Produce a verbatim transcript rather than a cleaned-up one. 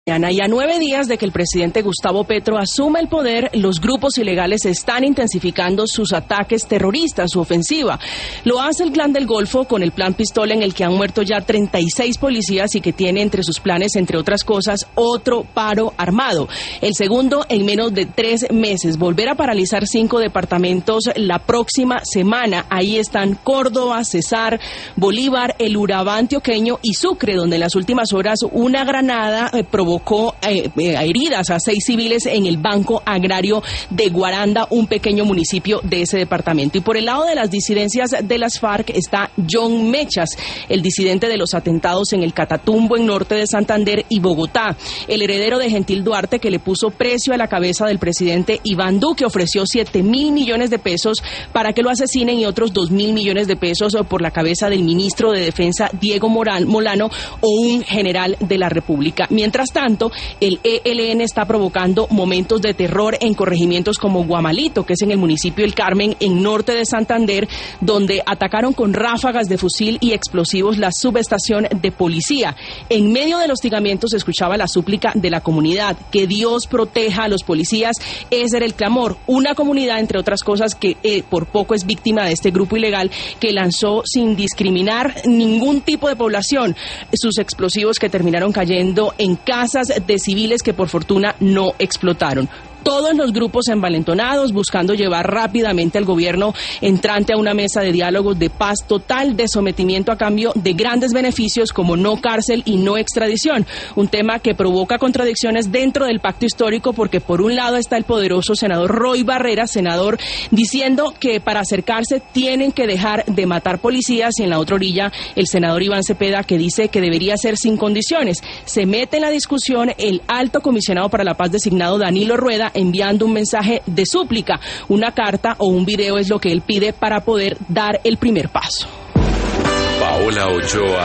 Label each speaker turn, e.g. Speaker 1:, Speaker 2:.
Speaker 1: Y a nueve días de que el presidente Gustavo Petro asuma el poder, los grupos ilegales están intensificando sus ataques terroristas, su ofensiva. Lo hace el Clan del Golfo con el Plan Pistola, en el que han muerto ya treinta y seis policías y que tiene entre sus planes, entre otras cosas, otro paro armado. El segundo en menos de tres meses. Volver a paralizar cinco departamentos la próxima semana. Ahí están Córdoba, Cesar, Bolívar, el Urabá antioqueño y Sucre, donde en las últimas horas una granada eh, provocó provocó eh, eh, heridas a seis civiles en el Banco Agrario de Guaranda, un pequeño municipio de ese departamento. Y por el lado de las disidencias de las FARC está John Mechas, el disidente de los atentados en el Catatumbo, en norte de Santander y Bogotá, el heredero de Gentil Duarte, que le puso precio a la cabeza del presidente Iván Duque, ofreció siete mil millones de pesos para que lo asesinen y otros dos mil millones de pesos por la cabeza del ministro de Defensa Diego Moral, Molano, o un general de la República. Mientras tanto, tanto, el E L N está provocando momentos de terror en corregimientos como Guamalito, que es en el municipio El Carmen, en norte de Santander, donde atacaron con ráfagas de fusil y explosivos la subestación de policía. En medio del hostigamiento se escuchaba la súplica de la comunidad, que Dios proteja a los policías. Ese era el clamor. Una comunidad, entre otras cosas, que eh, por poco es víctima de este grupo ilegal, que lanzó sin discriminar ningún tipo de población sus explosivos, que terminaron cayendo en casas de civiles que por fortuna no explotaron. Todos los grupos envalentonados buscando llevar rápidamente al gobierno entrante a una mesa de diálogos de paz total, de sometimiento a cambio de grandes beneficios como no cárcel y no extradición. Un tema que provoca contradicciones dentro del pacto histórico, porque por un lado está el poderoso senador Roy Barreras, senador, diciendo que para acercarse tienen que dejar de matar policías, y en la otra orilla el senador Iván Cepeda, que dice que debería ser sin condiciones. Se mete en la discusión el alto comisionado para la paz designado Danilo Rueda, enviando un mensaje de súplica. Una carta o un video es lo que él pide para poder dar el primer paso.
Speaker 2: Paola Ochoa.